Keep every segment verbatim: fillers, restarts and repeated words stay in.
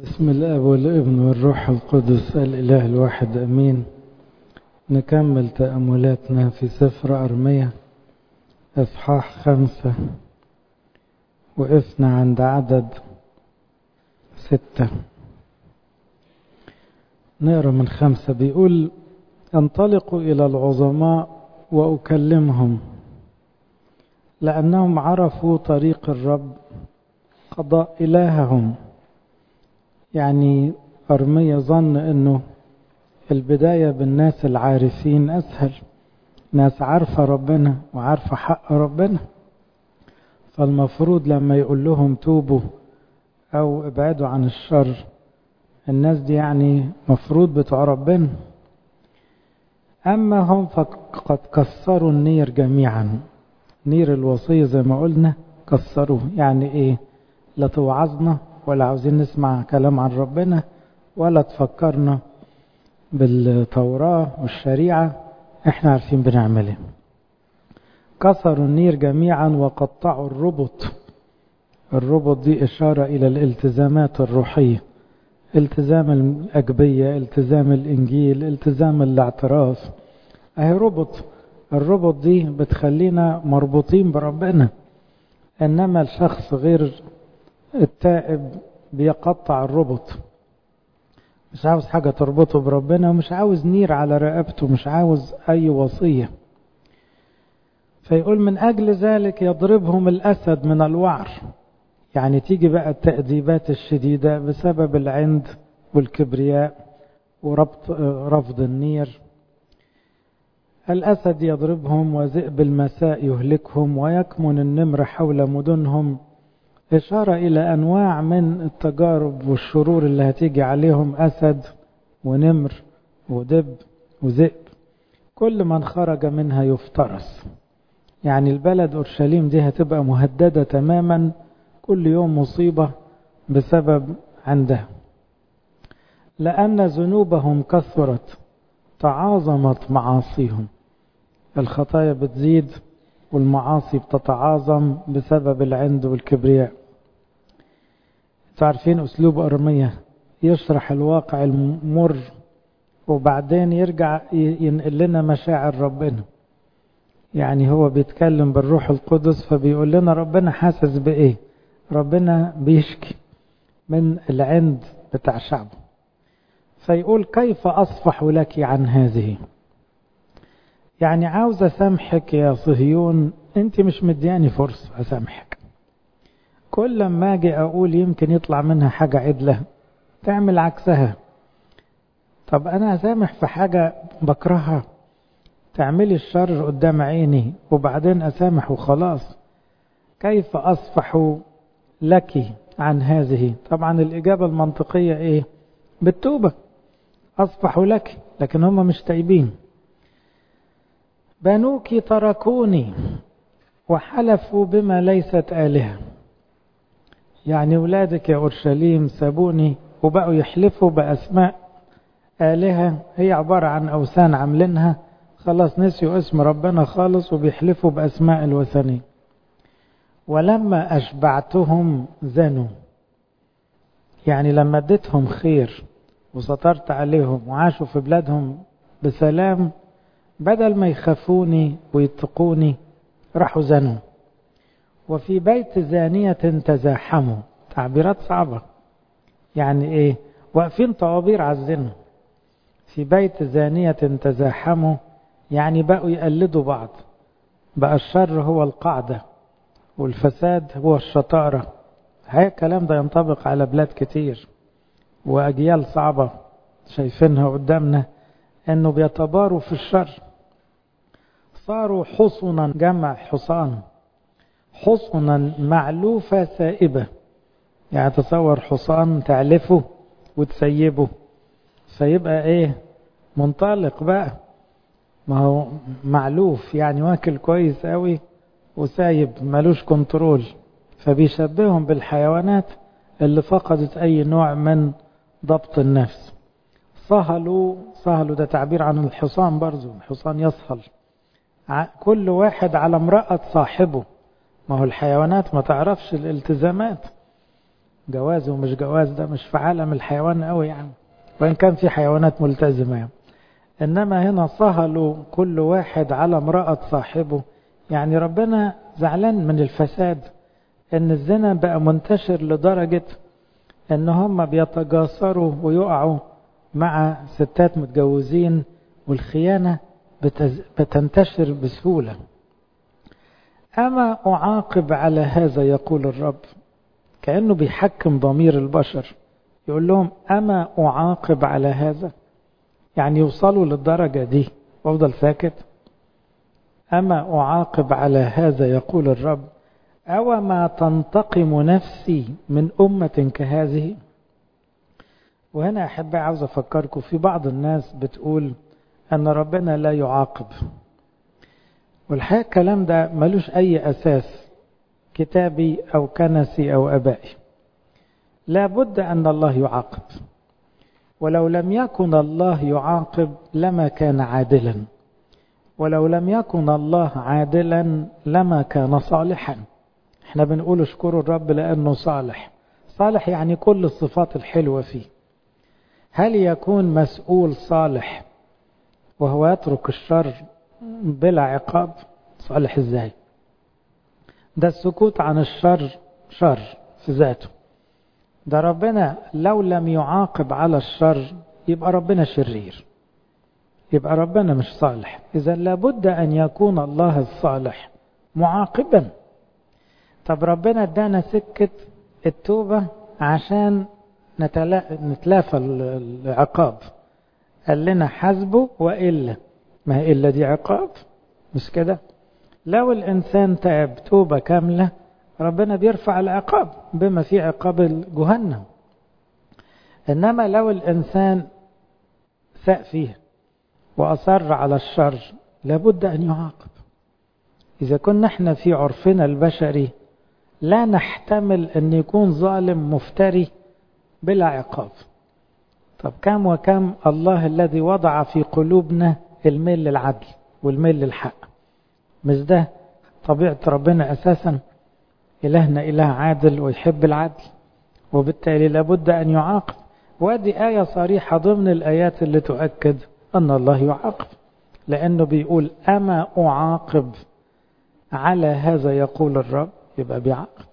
بسم الاب والابن والروح القدس الاله الواحد امين. نكمل تأملاتنا في سفر أرميا اصحاح خمسة، وقفنا عند عدد ستة. نقرأ من خمسة. بيقول: انطلقوا إلى العظماء وأكلمهم، لأنهم عرفوا طريق الرب قضاء إلههم. يعني أرميا ظن أنه البداية بالناس العارفين أسهل، ناس عارفة ربنا وعارفة حق ربنا، فالمفروض لما يقول لهم توبوا أو ابعدوا عن الشر، الناس دي يعني مفروض بتوع ربنا. أما هم فقد كسروا النير جميعا. نير الوصية زي ما قلنا كسروه. يعني إيه؟ لا توعظنا ولا عاوزين نسمع كلام عن ربنا ولا تفكرنا بالتوراة والشريعة، احنا عارفين بنعمل ايه. كسروا النير جميعا وقطعوا الربط. الربط دي إشارة إلى الالتزامات الروحية، التزام الأجبية، التزام الإنجيل، التزام الاعتراف. اهي ربط. الربط دي بتخلينا مربوطين بربنا، إنما الشخص غير التائب بيقطع الربط، مش عاوز حاجة تربطه بربنا، ومش عاوز نير على رقبته، مش عاوز أي وصية. فيقول: من أجل ذلك يضربهم الأسد من الوعر. يعني تيجي بقى التأديبات الشديدة بسبب العند والكبرياء وربط رفض النير. الأسد يضربهم وذئب المساء يهلكهم ويكمن النمر حول مدنهم. إشارة إلى أنواع من التجارب والشرور اللي هتيجي عليهم، أسد ونمر ودب وذئب، كل من خرج منها يفترس. يعني البلد أورشليم دي هتبقى مهددة تماما، كل يوم مصيبة بسبب عندها، لأن ذنوبهم كثرت تعاظمت معاصيهم. الخطايا بتزيد والمعاصي بتتعاظم بسبب العند والكبرياء. تعرفين أسلوب أرميا يشرح الواقع المر وبعدين يرجع ينقل لنا مشاعر ربنا. يعني هو بيتكلم بالروح القدس، فبيقول لنا ربنا حاسس بإيه. ربنا بيشكي من العند بتاع شعبه، فيقول: كيف أصفح لك عن هذه؟ يعني عاوز أسامحك يا صهيون، انت مش مدياني فرصة أسامحك. كل ما أجي أقول يمكن يطلع منها حاجة عدلة تعمل عكسها. طب أنا أسامح في حاجة بكرهها؟ تعملي الشر قدام عيني وبعدين أسامح وخلاص. كيف أصفح لك عن هذه؟ طبعا الإجابة المنطقية إيه؟ بالتوبة أصفح لك، لكن هم مش تايبين. بنوك تركوني وحلفوا بما ليست آلهة. يعني ولادك يا أورشليم سابوني وبقوا يحلفوا بأسماء آلهة هي عبارة عن أوثان عاملينها، خلاص نسيوا اسم ربنا خالص وبيحلفوا بأسماء الوثنين. ولما أشبعتهم زنوا. يعني لما اديتهم خير وسطرت عليهم وعاشوا في بلادهم بسلام، بدل ما يخافوني ويتقوني راحوا زنوا. وفي بيت زانية تزاحموا. تعبيرات صعبة. يعني ايه؟ واقفين طوابير على الزنا. في بيت زانية تزاحموا يعني بقوا يقلدوا بعض، بقى الشر هو القاعدة والفساد هو الشطارة. هاي الكلام ده ينطبق على بلاد كتير وأجيال صعبة شايفينها قدامنا، انه بيتباروا في الشر. صاروا حصنا، جمع حصان، حصنا معلوفة سائبة. يعني تصور حصان تعلفه وتسيبه، فيبقى ايه؟ منطلق بقى. ما هو معلوف يعني واكل كويس قوي وسايب ملوش كنترول. فبيشبههم بالحيوانات اللي فقدت اي نوع من ضبط النفس. صهلوا. صهلوا ده تعبير عن الحصان برضو. الحصان يصهل، كل واحد على امرأة صاحبه. ما هو الحيوانات ما تعرفش الالتزامات، جواز ومش جواز ده مش في عالم الحيوان قوي يعني، وإن كان في حيوانات ملتزمة يعني. إنما هنا صهلوا كل واحد على امرأة صاحبه. يعني ربنا زعلان من الفساد، إن الزنا بقى منتشر لدرجة إن هم بيتجاسروا ويقعوا مع ستات متجوزين، والخيانة بتنتشر بسهولة. أما أعاقب على هذا يقول الرب، كأنه بيحكم ضمير البشر، يقول لهم أما أعاقب على هذا، يعني يوصلوا للدرجة دي وأفضل ساكت. أما أعاقب على هذا يقول الرب، أو ما تنتقم نفسي من أمة كهذه. وهنا أحب عاوز أفكركم في بعض الناس بتقول أن ربنا لا يعاقب، والحقيقة الكلام ده ملوش أي أساس كتابي أو كنسي أو أبائي. لا بد أن الله يعاقب، ولو لم يكن الله يعاقب لما كان عادلا، ولو لم يكن الله عادلا لما كان صالحا. احنا بنقول اشكروا الرب لأنه صالح. صالح يعني كل الصفات الحلوة فيه. هل يكون مسؤول صالح وهو يترك الشر بلا عقاب؟ صالح ازاي؟ ده السكوت عن الشر شر في ذاته. ده ربنا لو لم يعاقب على الشر يبقى ربنا شرير، يبقى ربنا مش صالح. إذا لابد أن يكون الله الصالح معاقبا. طب ربنا ادانا سكة التوبة عشان نتلافى العقاب، قال لنا حسبه وإلا، ما هي إلا دي عقاب مش كده؟ لو الإنسان تاب توبة كاملة ربنا بيرفع العقاب بما في عقاب جهنم. إنما لو الإنسان ساء فيه وأصر على الشر لابد أن يعاقب. إذا كنا احنا في عرفنا البشري لا نحتمل أن يكون ظالم مفتري بلا عقاب. طب كم وكم الله الذي وضع في قلوبنا الميل للعدل والميل للحق، مش ده طبيعة ربنا أساسا؟ إلهنا إله عادل ويحب العدل، وبالتالي لابد أن يعاقب. وهذه آية صريحة ضمن الآيات اللي تؤكد أن الله يعاقب، لأنه بيقول أما أعاقب على هذا يقول الرب، يبقى بيعاقب.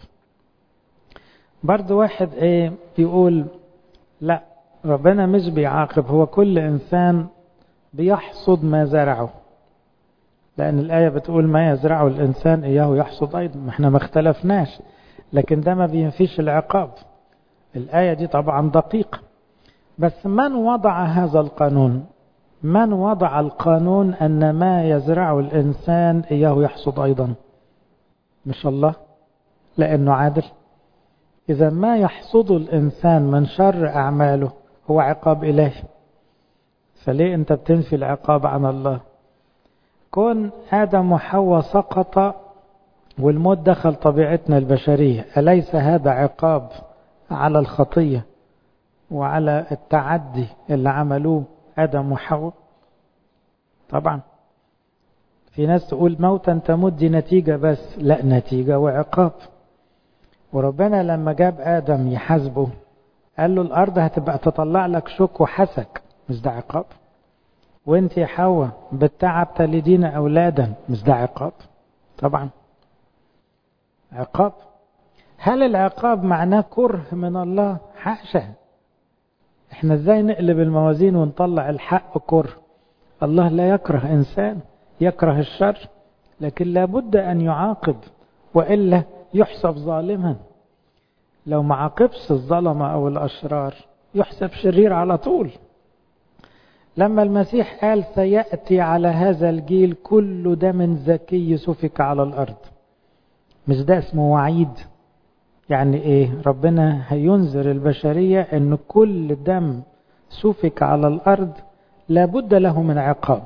برضو واحد ايه يقول لا ربنا مش بيعاقب، هو كل إنسان بيحصد ما زرعه، لأن الآية بتقول ما يزرعه الإنسان إياه يحصد أيضا. ما احنا ما اختلفناش، لكن ده ما بينفيش العقاب. الآية دي طبعا دقيقة، بس من وضع هذا القانون؟ من وضع القانون أن ما يزرعه الإنسان إياه يحصد أيضا؟ مش الله، لأنه عادل. إذا ما يحصد الإنسان من شر أعماله هو عقاب إلهي، فليه أنت بتنفي العقاب عن الله؟ كون آدم وحواء سقط والموت دخل طبيعتنا البشرية، أليس هذا عقاب على الخطية وعلى التعدي اللي عملوه آدم وحواء؟ طبعا. في ناس تقول موتا تموت دي نتيجة، بس لا، نتيجة وعقاب. وربنا لما جاب آدم يحاسبه قال له الأرض هتبقى تطلع لك شوك وحسك، مش ده عقاب؟ وانت يا حواء بالتعب تلدين أولادا، مش ده عقاب؟ طبعا عقاب. هل العقاب معناه كره من الله؟ حاشا. احنا ازاي نقلب الموازين ونطلع الحق كره؟ الله لا يكره إنسان، يكره الشر، لكن لابد أن يعاقب وإلا يحسب ظالما. لو ما عاقبش الظلمة أو الأشرار يحسب شرير على طول. لما المسيح قال سيأتي على هذا الجيل كل دم زكي سفك على الأرض، مش ده اسمه وعيد؟ يعني ايه؟ ربنا هينذر البشرية ان كل دم سفك على الأرض لابد له من عقاب.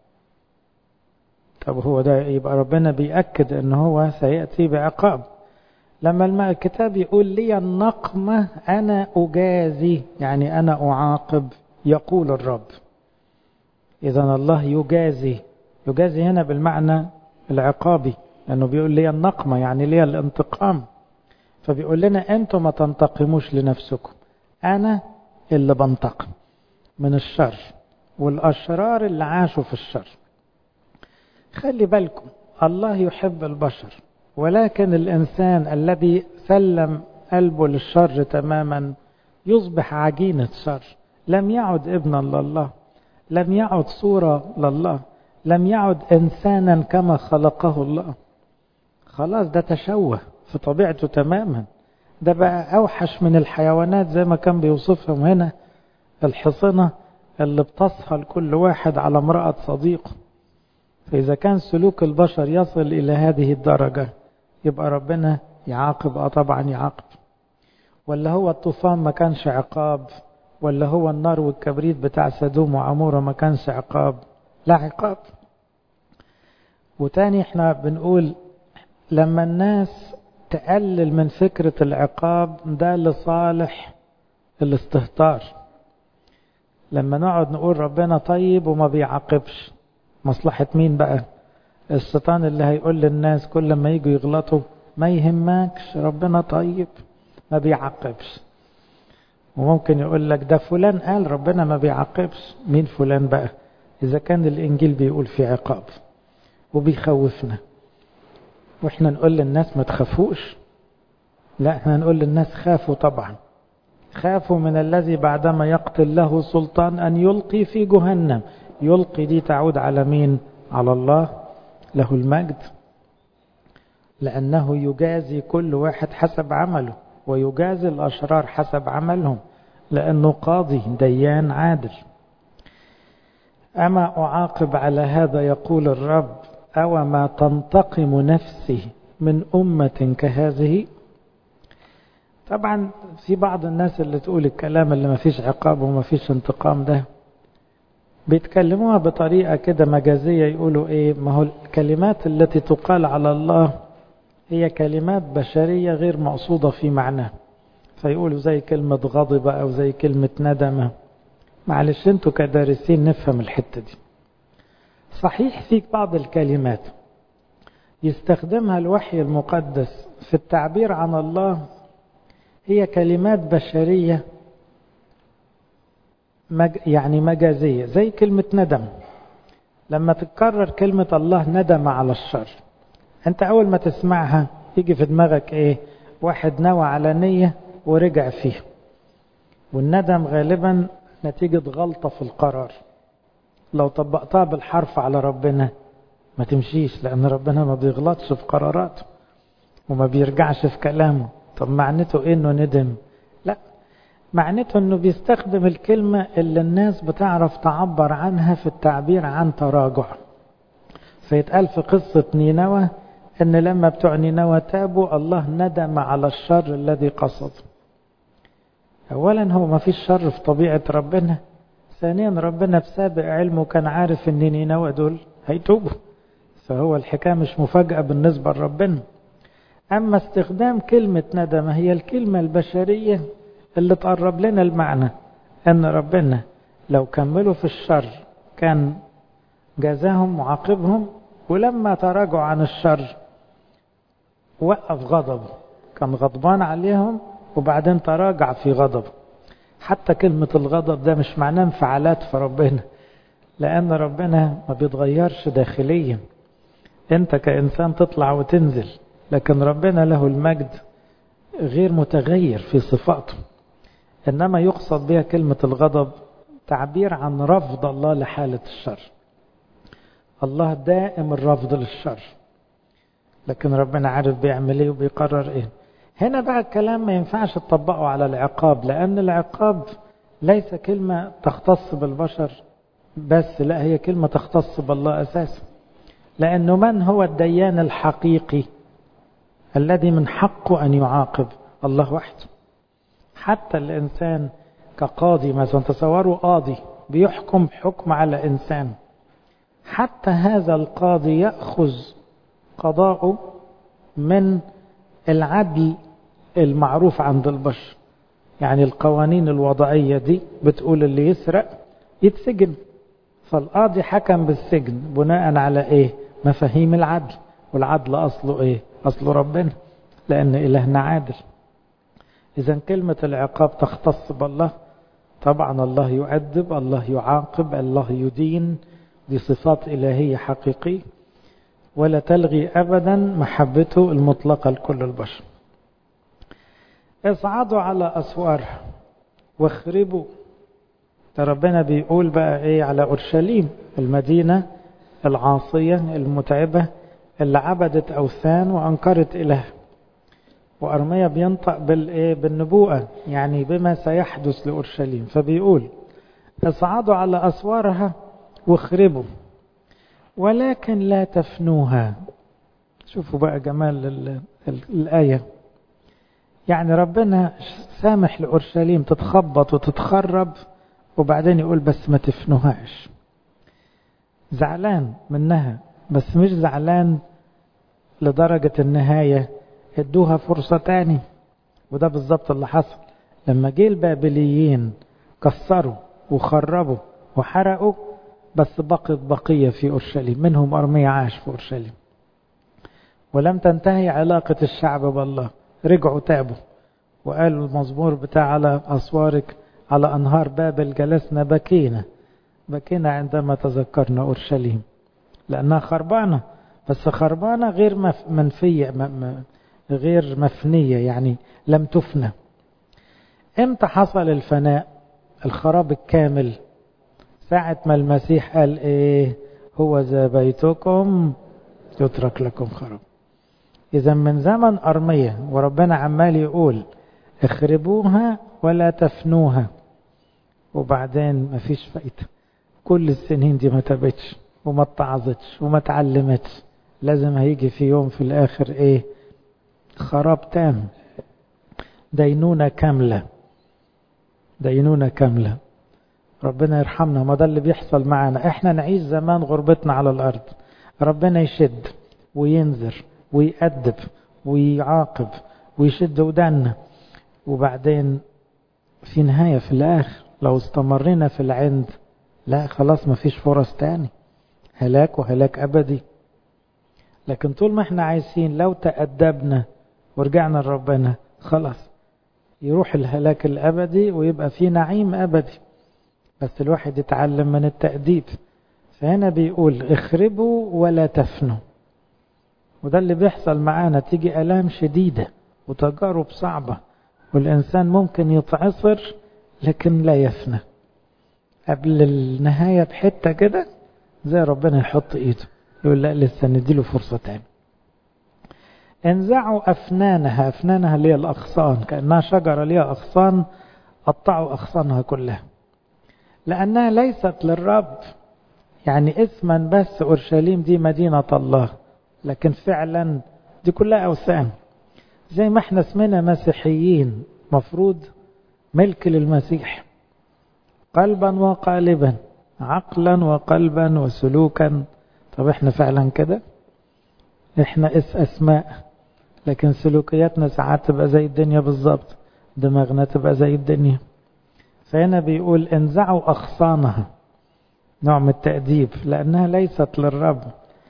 طب هو ده يبقى ربنا بيأكد ان هو سيأتي بعقاب. لما الكتاب يقول لي النقمة أنا أجازي، يعني أنا أعاقب يقول الرب. إذن الله يجازي. يجازي هنا بالمعنى العقابي، لأنه بيقول لي النقمة يعني لي الانتقام. فبيقول لنا أنتم ما تنتقموش لنفسكم، أنا اللي بنتقم من الشر والأشرار اللي عاشوا في الشر. خلي بالكم الله يحب البشر، ولكن الإنسان الذي سلم قلبه للشر تماما يصبح عجينة شر، لم يعد ابنا لله، لم يعد صورة لله، لم يعد إنسانا كما خلقه الله. خلاص ده تشوه في طبيعته تماما، ده بقى أوحش من الحيوانات زي ما كان بيوصفهم هنا الحصنة اللي بتصهل كل واحد على امرأة صديقه. فإذا كان سلوك البشر يصل إلى هذه الدرجة يبقى ربنا يعاقب. اه طبعا يعاقب. ولا هو الطوفان ما كانش عقاب؟ ولا هو النار والكبريت بتاع سدوم وعمورة ما كانش عقاب؟ لا عقاب. وتاني احنا بنقول لما الناس تقلل من فكرة العقاب ده لصالح الاستهتار. لما نقعد نقول ربنا طيب وما بيعاقبش، مصلحة مين بقى؟ الشيطان اللي هيقول للناس كل ما يجوا يغلطوا ما يهمكش ربنا طيب ما بيعاقبش. وممكن يقول لك ده فلان قال ربنا ما بيعاقبش. مين فلان بقى إذا كان الإنجيل بيقول في عقاب وبيخوفنا؟ وإحنا نقول للناس ما تخافوش؟ لا، إحنا نقول للناس خافوا طبعا، خافوا من الذي بعدما يقتل له سلطان أن يلقي في جهنم. يلقي دي تعود على مين؟ على الله له المجد، لأنه يجازي كل واحد حسب عمله، ويجازي الأشرار حسب عملهم، لأنه قاضي ديان عادل. أما أعاقب على هذا يقول الرب، أو ما تنتقم نفسي من أمة كهذه؟ طبعا في بعض الناس اللي تقول الكلام اللي ما فيش عقاب وما فيش انتقام ده بيتكلموها بطريقة كده مجازية. يقولوا ايه؟ ما هو الكلمات التي تقال على الله هي كلمات بشرية غير مقصودة في معناه، فيقولوا زي كلمة غضب أو زي كلمة ندم. معلش انتوا كدارسين نفهم الحتة دي. صحيح فيك بعض الكلمات يستخدمها الوحي المقدس في التعبير عن الله هي كلمات بشرية مج... يعني مجازية، زي كلمة ندم. لما تتكرر كلمة الله ندم على الشر، انت اول ما تسمعها يجي في دماغك ايه؟ واحد نوى على نية ورجع فيه. والندم غالبا نتيجة غلطة في القرار. لو طبقتها بالحرف على ربنا ما تمشيش، لأن ربنا ما بيغلطش في قراراته وما بيرجعش في كلامه. طب معناته إيه إنه ندم؟ لا، معناته إنه بيستخدم الكلمة اللي الناس بتعرف تعبر عنها في التعبير عن تراجع. فيتقال في قصة نينوى إن لما بتوع نينوى تابوا الله ندم على الشر الذي قصد. أولا هو ما فيش شر في طبيعة ربنا. ثانيا ربنا بسابق علمه كان عارف إن نينوى دول هيتوبوا، فهو الحكاية مش مفاجأة بالنسبة لربنا. أما استخدام كلمة ندم هي الكلمة البشرية اللي تقرب لنا المعنى أن ربنا لو كملوا في الشر كان جزاهم معاقبهم، ولما تراجعوا عن الشر وقف غضبه، كان غضبان عليهم وبعدين تراجع في غضبه. حتى كلمة الغضب ده مش معناه انفعالات في ربنا، لأن ربنا ما بيتغيرش داخليا. انت كإنسان تطلع وتنزل، لكن ربنا له المجد غير متغير في صفاته. إنما يقصد بها كلمة الغضب تعبير عن رفض الله لحالة الشر. الله دائم الرفض للشر، لكن ربنا عارف بيعمل ايه وبيقرر ايه. هنا بقى الكلام ما ينفعش تطبقه على العقاب، لأن العقاب ليس كلمة تختص بالبشر بس، لا هي كلمة تختص بالله أساسا. لأنه من هو الديان الحقيقي الذي من حقه أن يعاقب؟ الله وحده. حتى الإنسان كقاضي مثلا، تصوروا قاضي بيحكم حكم على إنسان، حتى هذا القاضي يأخذ قضاءه من العدل المعروف عند البشر. يعني القوانين الوضعية دي بتقول اللي يسرق يتسجن، فالقاضي حكم بالسجن بناء على ايه؟ مفاهيم العدل. والعدل اصله ايه؟ اصله ربنا، لان الهنا عادل. إذا كلمة العقاب تختص بالله، طبعا الله يؤدب، الله يعاقب، الله يدين، دي صفات إلهية حقيقية، ولا تلغي أبدا محبته المطلقة لكل البشر. اصعدوا على أسوارها واخربوا. ربنا بيقول بقى ايه على أورشليم، المدينة العاصية المتعبة اللي عبدت أوثان وأنكرت إله. وأرميا بينطق بالإيه بالنبوءة، يعني بما سيحدث لأورشليم، فبيقول اصعدوا على أسوارها واخربوا ولكن لا تفنوها. شوفوا بقى جمال ال ال الآية، يعني ربنا سامح لأورشليم تتخبط وتتخرب، وبعدين يقول بس ما تفنوهاش. زعلان منها بس مش زعلان لدرجة النهاية، ادوها فرصة تاني. وده بالظبط اللي حصل لما جه البابليين، كسروا وخربوا وحرقوا، بس بقت بقية في أورشليم، منهم أرميا عاش في أورشليم. ولم تنتهي علاقة الشعب بالله، رجعوا تابوا وقالوا المزمور بتاع على أسوارك على أنهار بابل جلسنا بكينا بكينا عندما تذكرنا أورشليم، لأنها خربانة، بس خربانة غير منفية، غير مفنية، يعني لم تفنى. امتى حصل الفناء الخراب الكامل؟ ساعة ما المسيح قال ايه؟ هو ذا بيتكم يترك لكم خراب. إذا من زمن أرميا وربنا عمال يقول اخربوها ولا تفنوها، وبعدين مفيش فايدة. كل السنين دي ما تبتش وما اتعظتش وما اتعلمتش، لازم هيجي في يوم في الآخر ايه؟ خراب تام، دينونة كاملة، دينونة كاملة. ربنا يرحمنا، ما ده اللي بيحصل معنا. احنا نعيش زمان غربتنا على الأرض، ربنا يشد وينذر ويأدب ويعاقب ويشد ودنا، وبعدين في نهاية في الآخر لو استمرنا في العند، لا خلاص ما فيش فرص تاني، هلاك وهلاك أبدي. لكن طول ما احنا عايزين لو تأدبنا ورجعنا لربنا خلاص يروح الهلاك الأبدي ويبقى في نعيم أبدي، بس الواحد يتعلم من التأديب. فهنا بيقول اخربوا ولا تفنوا، وده اللي بيحصل معانا، تيجي آلام شديدة وتجارب صعبة والإنسان ممكن يتعصر لكن لا يفنى. قبل النهاية بحتة كده زي ربنا يحط ايده يقول لا لسه نديله فرصة تاني. انزعوا أفنانها، أفنانها اللي هي الأغصان، كأنها شجرة ليها أغصان، قطعوا أغصانها كلها، لأنها ليست للرب. يعني اسما بس أورشليم دي مدينة الله، لكن فعلا دي كلها أوثان. زي ما احنا اسمنا مسيحيين، مفروض ملك للمسيح قلبا وقالبا، عقلا وقلبا وسلوكا. طب احنا فعلا كده؟ احنا اس اسماء، لكن سلوكياتنا ساعات تبقى زي الدنيا بالظبط، دماغنا تبقى زي الدنيا. فهنا بيقول انزعوا أغصانها، نوع من التأديب، لأنها ليست للرب.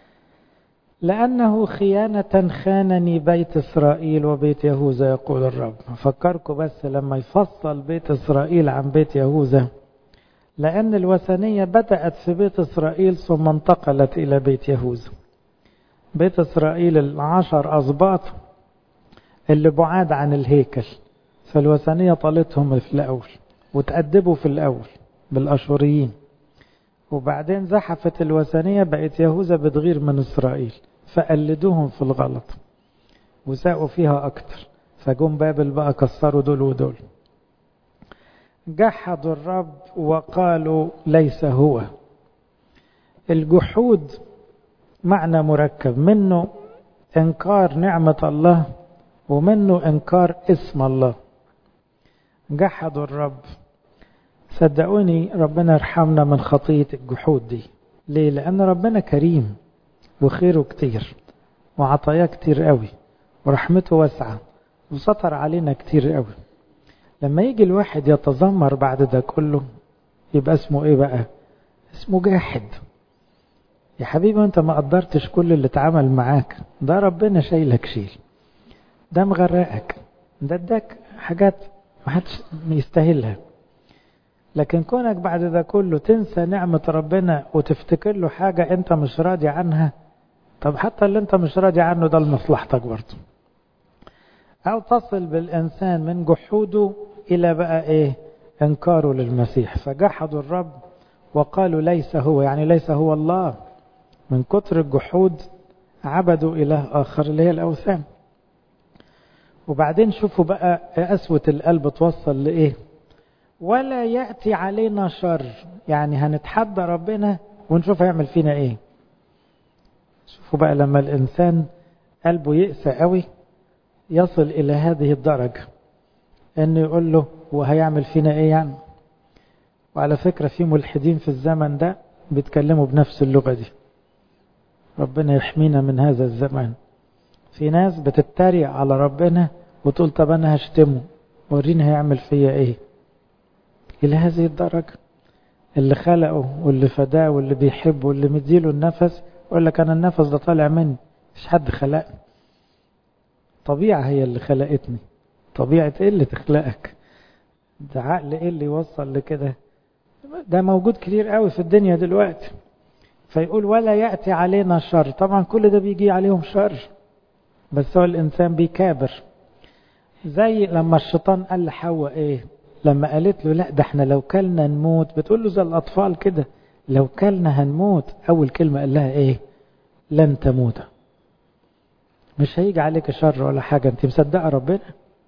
لأنه خيانة خانني بيت إسرائيل وبيت يهوذا يقول الرب. فكركم بس لما يفصل بيت إسرائيل عن بيت يهوذا، لأن الوثنية بدأت في بيت إسرائيل ثم انتقلت إلى بيت يهوذا. بيت إسرائيل العشر أسباط اللي بعاد عن الهيكل، فالوثنية طالتهم في الأول وتأدبوا في الأول بالأشوريين، وبعدين زحفت الوثنية بقت يهوذا بتغير من إسرائيل، فقلدوهم في الغلط وساقوا فيها أكتر، فجم بابل بقى كسروا دول ودول. جحدوا الرب وقالوا ليس هو. الجحود معنى مركب، منه إنكار نعمة الله ومنه إنكار اسم الله. جحدوا الرب. صدقوني ربنا يرحمنا من خطية الجحود دي. ليه؟ لأن ربنا كريم وخيره كتير وعطاياه كتير قوي ورحمته واسعة وسطر علينا كتير قوي. لما يجي الواحد يتذمر بعد ده كله يبقى اسمه ايه بقى؟ اسمه جاحد. يا حبيبي انت ما قدرتش كل اللي اتعمل معاك، ده ربنا شايلك شيل، ده مغرقك، ده اداك حاجات ما حدش يستاهلها. لكن كونك بعد ده كله تنسى نعمة ربنا وتفتكر له حاجة انت مش راضي عنها، طب حتى اللي انت مش راضي عنه ده لمصلحتك برضه. او تصل بالانسان من جحوده الى بقى ايه؟ انكاره للمسيح. فجحدوا الرب وقالوا ليس هو، يعني ليس هو الله. من كتر الجحود عبدوا اله اخر اللي هي الاوثان. وبعدين شوفوا بقى قسوة القلب توصل لايه؟ ولا يأتي علينا شر، يعني هنتحدى ربنا ونشوف هيعمل فينا ايه. شوفوا بقى لما الانسان قلبه يقسى قوي يصل الى هذه الدرجة انه يقول له وهيعمل فينا ايه يعني. وعلى فكرة في ملحدين في الزمن ده بيتكلموا بنفس اللغة دي. ربنا يحمينا من هذا الزمان. في ناس بتتريق على ربنا وتقول طب انا هشتمه وريني هيعمل فيا ايه. الى هذه الدرجة. اللي خلقه واللي فداه واللي بيحبه واللي مديله النفس يقول لك انا النفس ده طالع مني، مش حد خلقني. طبيعة هي اللي خلقتني. طبيعة ايه اللي تخلقك؟ ده عقل ايه اللي يوصل لكده؟ ده موجود كتير قوي في الدنيا دلوقتي. فيقول ولا يأتي علينا شر. طبعا كل ده بيجي عليهم شر، بس هو الانسان بيكابر. زي لما الشيطان قال لحواء ايه لما قالت له لا ده احنا لو كلنا نموت، بتقول له زي الاطفال كده لو كلنا هنموت. اول كلمة قال لها ايه؟ لن تموت. مش هيجي عليك شر ولا حاجة، انت مصدقة ربنا.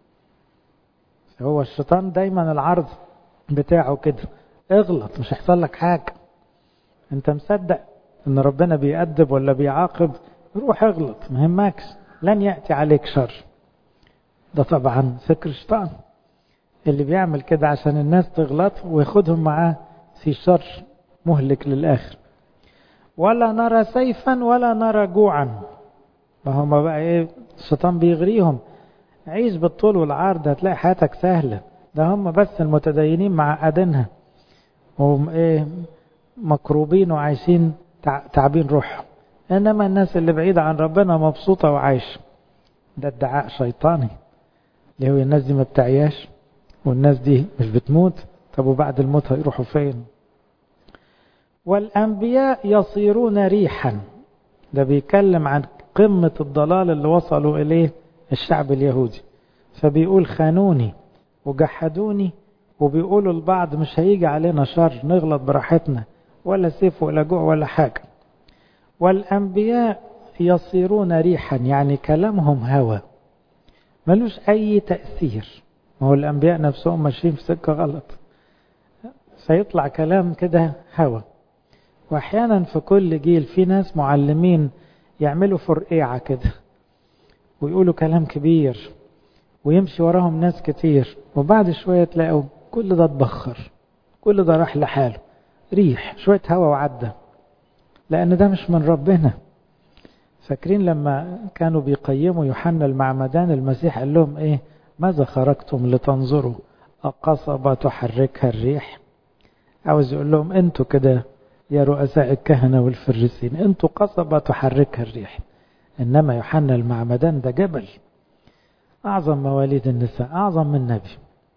هو الشيطان دايما العرض بتاعه كده، اغلط مش هيحصل لك حاجة. انت مصدق ان ربنا بيأدب ولا بيعاقب، روح اغلط ما يهمكش، لن يأتي عليك شر. ده طبعا فكر الشيطان اللي بيعمل كده عشان الناس تغلط وياخدهم معاه في شر مهلك للآخر. ولا نرى سيفا ولا نرى جوعا. ما هم بقى ايه؟ الشيطان بيغريهم، عيش بالطول والعرض هتلاقي حياتك سهلة. ده هم بس المتدينين معقدينها وهم ايه؟ مكروبين وعايشين تعبين روحهم. انما الناس اللي بعيدة عن ربنا مبسوطة وعايشة. ده ادعاء شيطاني. اللي هو الناس دي ما بتعياش والناس دي مش بتموت. طب وبعد الموت هيروحوا فين؟ والأنبياء يصيرون ريحا. ده بيتكلم عن قمة الضلال اللي وصلوا إليه الشعب اليهودي. فبيقول خانوني وجحدوني، وبيقولوا البعض مش هيجي علينا شر نغلط براحتنا ولا سيف ولا جوع ولا حاجة. والأنبياء يصيرون ريحا، يعني كلامهم هوى ملوش أي تأثير. ما هو الأنبياء نفسهم ماشيين في سكة غلط، فيطلع كلام كده هوى. وأحيانا في كل جيل في ناس معلمين يعملوا فرقيعة كده ويقولوا كلام كبير ويمشي وراهم ناس كتير، وبعد شوية تلاقوا كل ده اتبخر، كل ده راح لحاله، ريح شوية هوا وعدى، لأن ده مش من ربنا. فاكرين لما كانوا بيقيموا يوحنا المعمدان المسيح قال لهم ايه؟ ماذا خرجتم لتنظروا أقصبة تحركها الريح؟ عاوز يقول لهم انتوا كده يا رؤساء الكهنة والفريسين، انتوا قصبة تحركها الريح، انما يوحنا المعمدان ده جبل اعظم مواليد النساء، اعظم من نبي.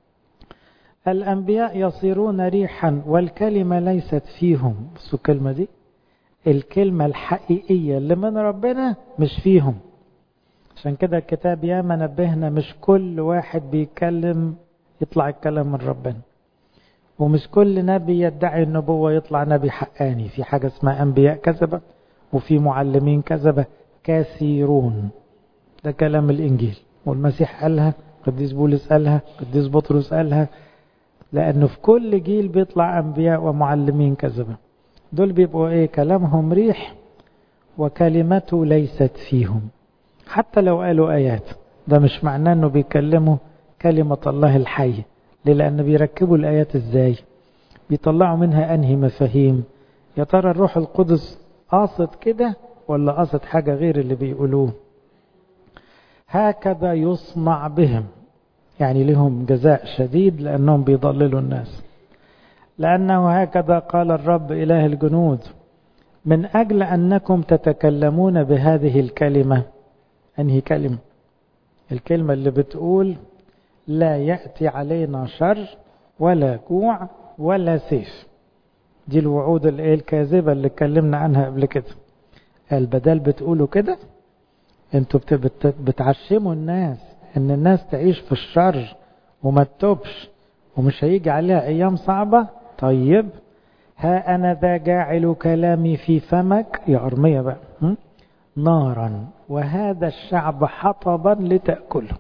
الانبياء يصيرون ريحا والكلمة ليست فيهم. بصوا الكلمة دي، الكلمة الحقيقية اللي من ربنا مش فيهم. عشان كده الكتاب ياما نبهنا مش كل واحد بيتكلم يطلع الكلام من ربنا، ومش كل نبي يدعي النبوة يطلع نبي حقاني. في حاجة اسمها أنبياء كذبة وفي معلمين كذبة كثيرون. ده كلام الإنجيل، والمسيح قالها، قديس بولس قالها، قديس بطرس قالها، لأنه في كل جيل بيطلع أنبياء ومعلمين كذبة. دول بيبقوا إيه؟ كلامهم ريح وكلمته ليست فيهم. حتى لو قالوا آيات ده مش معناه أنه بيكلموا كلمة الله الحي. ليه؟ لأن بيركبوا الآيات إزاي؟ بيطلعوا منها أنهي مفاهيم؟ يا ترى الروح القدس قاصد كده ولا قاصد حاجة غير اللي بيقولوه؟ هكذا يصنع بهم، يعني لهم جزاء شديد لأنهم بيضللوا الناس. لأنه هكذا قال الرب إله الجنود، من أجل أنكم تتكلمون بهذه الكلمة. أنهي كلمة؟ الكلمة اللي بتقول لا يأتي علينا شر ولا جوع ولا سيف. دي الوعود الكاذبة اللي اتكلمنا عنها قبل كده. قال بدل بتقولوا كده انتوا بتعشموا الناس ان الناس تعيش في الشر وما تتوبش ومش هيجي عليها ايام صعبة. طيب ها انا ذا جاعل كلامي في فمك يا ارميا بقى نارا وهذا الشعب حطبا لتأكله.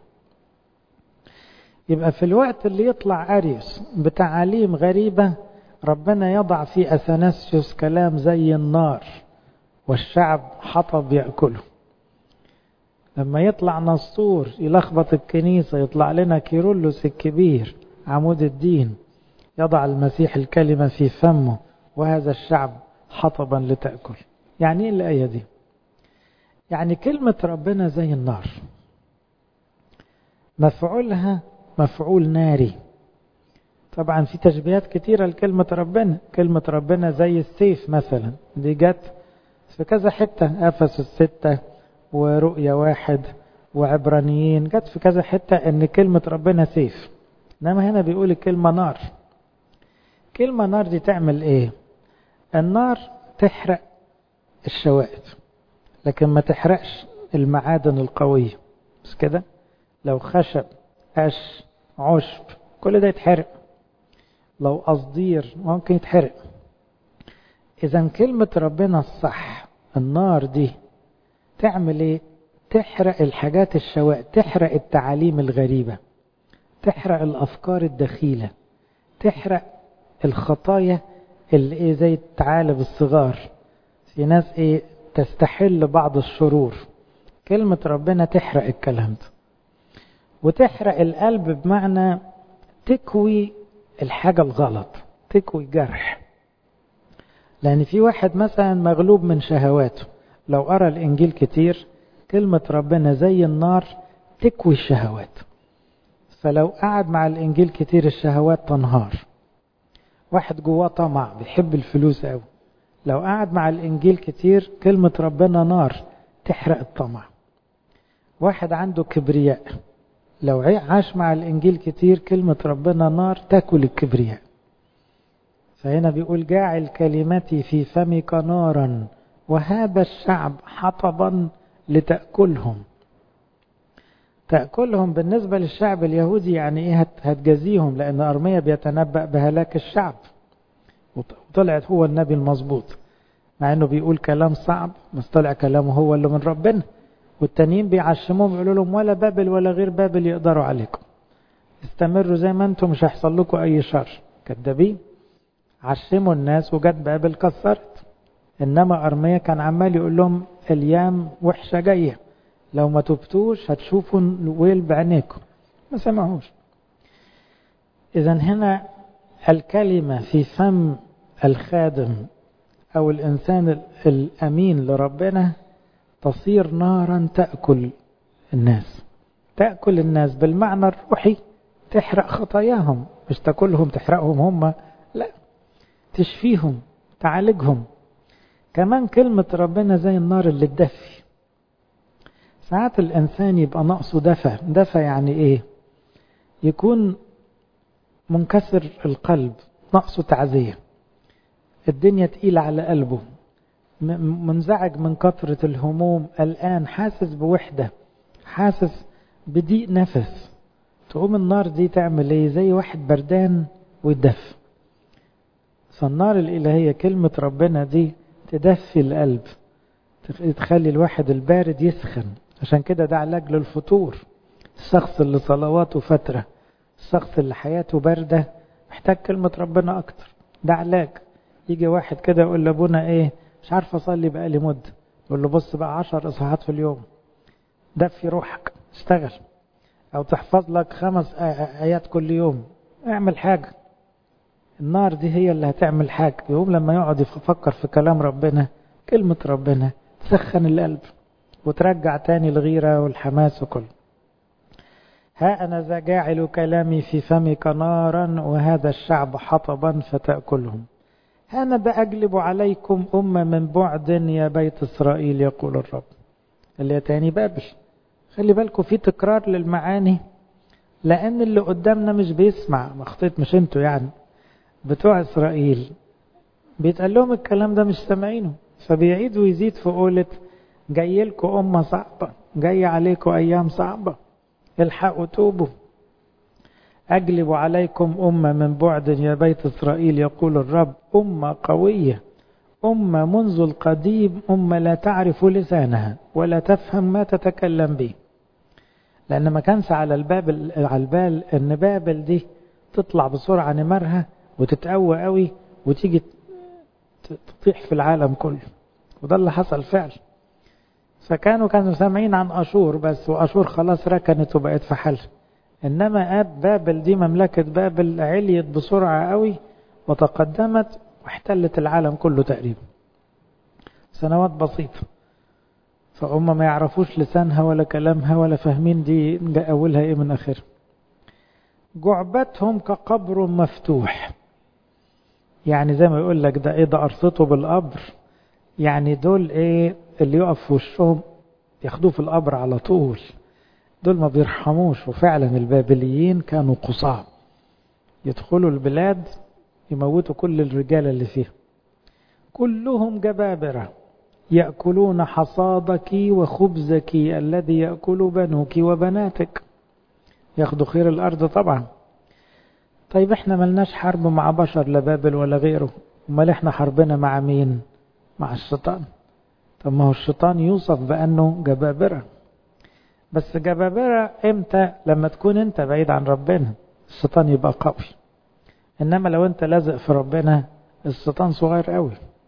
يبقى في الوقت اللي يطلع أريوس بتعاليم غريبة ربنا يضع في أثناسيوس كلام زي النار والشعب حطب يأكله. لما يطلع نسطور يلخبط الكنيسة يطلع لنا كيرلس الكبير عمود الدين يضع المسيح الكلمة في فمه وهذا الشعب حطبا لتأكل. يعني ايه الآية دي؟ يعني كلمة ربنا زي النار مفعولها مفعول ناري. طبعا في تشبيهات كتيرة لكلمة ربنا. كلمة ربنا زي السيف مثلا، دي جت في كذا حتة، أفسس الستة ورؤية واحد وعبرانيين، جت في كذا حتة ان كلمة ربنا سيف. انما هنا بيقول الكلمة نار. كلمة نار دي تعمل ايه؟ النار تحرق الشوائب لكن ما تحرقش المعادن القوية. بس كده لو خشب قش عشب كل ده يتحرق، لو قصدير ممكن يتحرق. اذا كلمة ربنا الصح النار دي تعمل ايه؟ تحرق الحاجات الشوائب، تحرق التعاليم الغريبة، تحرق الافكار الدخيلة، تحرق الخطايا اللي ايه زي الثعالب الصغار. في ناس ايه تستحل بعض الشرور. كلمة ربنا تحرق الكلام ده وتحرق القلب، بمعنى تكوي الحاجة الغلط، تكوي جرح. لأن في واحد مثلا مغلوب من شهواته، لو قرأ الإنجيل كتير كلمة ربنا زي النار تكوي الشهوات. فلو قعد مع الإنجيل كتير الشهوات تنهار. واحد جواه طمع بيحب الفلوس قوي، لو قعد مع الإنجيل كتير كلمة ربنا نار تحرق الطمع. واحد عنده كبرياء، لو عاش مع الإنجيل كتير كلمة ربنا نار تاكل الكبرياء. فهنا بيقول جاعل كلمتي في فمك نارا وهذا الشعب حطبا لتأكلهم. تأكلهم بالنسبة للشعب اليهودي يعني ايه؟ هتجزيهم، لأن أرميا بيتنبأ بهلاك الشعب وطلعت هو النبي المظبوط، مع انه بيقول كلام صعب بس طلع كلامه هو اللي من ربنا. والتانيين بيعشموهم يقولوا لهم ولا بابل ولا غير بابل يقدروا عليكم، استمروا زي ما انتم مش هيحصل لكم اي شر. كذابين، عشموا الناس وجت بابل كسرت. انما ارميا كان عمال يقول لهم الايام وحشه جايه، لو ما تبتوش هتشوفوا الويل بعينيكم. ما سمعوش. اذا هنا الكلمه في فم الخادم او الانسان الامين لربنا تصير نارا تأكل الناس. تأكل الناس بالمعنى الروحي، تحرق خطاياهم، مش تأكلهم تحرقهم هم، لا، تشفيهم تعالجهم. كمان كلمة ربنا زي النار اللي تدفي. ساعات الإنسان يبقى ناقصه دفى. دفى يعني إيه؟ يكون منكسر القلب، ناقصه تعزية، الدنيا تقيلة على قلبه، منزعج من كثرة الهموم، الآن حاسس بوحدة، حاسس بضيق نفس. تقوم النار دي تعمل ايه؟ زي واحد بردان ويدف. فالنار الإلهية كلمة ربنا دي تدفي القلب، تخلي الواحد البارد يسخن. عشان كده ده علاج للفتور. الشخص اللي صلواته فترة، الشخص اللي حياته باردة محتاج كلمة ربنا أكتر، ده علاج. يجي واحد كده يقول لابونا ايه مش عارف اصلي بقالي مده، يقول له بص بقى عشر اصحاحات في اليوم، دفي روحك، اشتغل. او تحفظ لك خمس ايات كل يوم، اعمل حاجه. النار دي هي اللي هتعمل حاجه. يقوم لما يقعد يفكر في كلام ربنا، كلمه ربنا تسخن القلب وترجع تاني الغيره والحماس وكله. ها انا ذا جاعل كلامي في فمك نارا وهذا الشعب حطبا فتأكلهم. أنا بأجلب عليكم أمة من بعد يا بيت إسرائيل يقول الرب. اللي تاني بابل. خلي بالكم في تكرار للمعاني لأن اللي قدامنا مش بيسمع. مخطيط مش انتوا يعني، بتوع إسرائيل بيتقال لهم الكلام ده مش سامعينه، فبيعيد ويزيد في قولة جاي لكم أمة صعبة، جاي عليكم أيام صعبة، الحقوا توبوا. أجلب عليكم أمة من بعد يا بيت إسرائيل يقول الرب، أمة قوية، أمة منذ القديم، أمة لا تعرف لسانها ولا تفهم ما تتكلم به. لأن ما كانش على الباب على البال أن بابل دي تطلع بسرعة نمرها وتتقوى قوي وتيجي تطيح في العالم كله، وده اللي حصل فعلا. فكانوا كانوا سامعين عن أشور بس، وأشور خلاص ركنت وبقت في حل. إنما أب بابل دي مملكة بابل عليت بسرعة قوي وتقدمت واحتلت العالم كله تقريبا سنوات بسيطة. فهم ما يعرفوش لسانها ولا كلامها ولا فاهمين دي أولها إيه من آخر. جعبتهم كقبر مفتوح، يعني زي ما يقول لك ده إيه، ده أرصته بالقبر. يعني دول إيه اللي يقف في وشهم ياخدوه في القبر على طول، دول ما بيرحموش. وفعلا البابليين كانوا قصاة، يدخلوا البلاد يموتوا كل الرجال اللي فيها. كلهم جبابرة يأكلون حصادك وخبزك الذي يأكل بنوك وبناتك. ياخدوا خير الأرض طبعا. طيب احنا ملناش حرب مع بشر لا بابل ولا غيره، امال احنا حربنا مع مين؟ مع الشيطان. طب ما هو الشيطان يوصف بأنه جبابرة، بس جبابرة امتى؟ لما تكون انت بعيد عن ربنا الشيطان يبقى قوي، انما لو انت لازق في ربنا الشيطان صغير قوي.